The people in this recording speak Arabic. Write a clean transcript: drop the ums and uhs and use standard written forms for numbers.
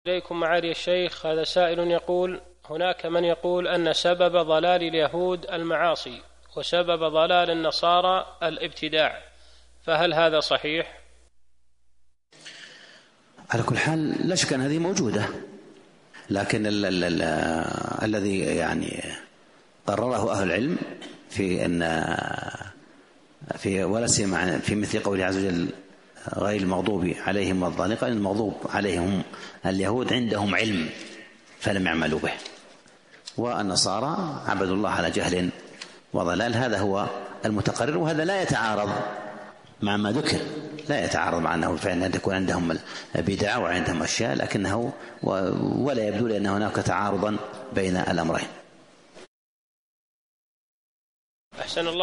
إليكم معالي الشيخ. هذا سائل يقول: هناك من يقول أن سبب ضلال اليهود المعاصي وسبب ضلال النصارى الابتداع، فهل هذا صحيح؟ على كل حال لا شك أن هذه موجودة، لكن الذي يعني قرره أهل العلم في ولا سيما في مثل قوله عز وجل: غير المغضوب عليهم والضالين، قال المغضوب عليهم اليهود عندهم علم فلم يعملوا به، والنصارى عبدوا الله على جهل وضلال. هذا هو المتقرر، وهذا لا يتعارض مع ما ذكر، لا يتعارض مع أنه فعلا تكون عندهم بدعة وعندهم أشياء، لكنه ولا يبدو لي أن هناك تعارضا بين الأمرين. أحسن الله.